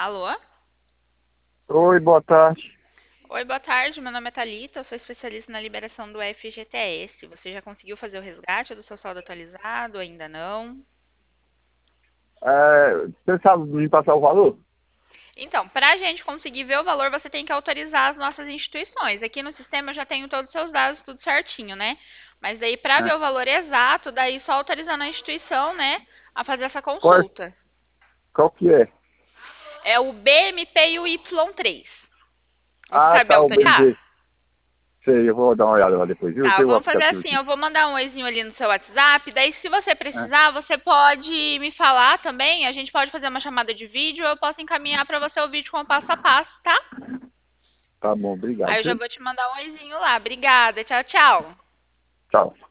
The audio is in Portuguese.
Alô? Oi, boa tarde. Oi, boa tarde. Meu nome é Thalita, eu sou especialista na liberação do FGTS. Você já conseguiu fazer o resgate do seu saldo atualizado? Ainda não? Você sabe me passar o valor? Então, para a gente conseguir ver o valor, você tem que autorizar as nossas instituições. Aqui no sistema eu já tenho todos os seus dados, tudo certinho, né? Mas daí, para É. ver o valor exato, daí só autorizando a instituição, né, a fazer essa Qual, consulta. qual que é? É o BMP e o Y3. Você Ah, sabe tá, o autorizar? BNB. Sei, eu vou dar uma olhada lá depois, viu? Tá, Tem o vamos fazer aplicativo assim, aqui. eu vou mandar um oizinho ali no seu WhatsApp, daí se você É. precisar, você pode me falar também, a gente pode fazer uma chamada de vídeo, ou eu posso encaminhar para você o vídeo com o passo a passo, tá? Tá bom, obrigado, Aí eu já viu? vou te mandar um oizinho lá. Obrigada, tchau, tchau. Tchau.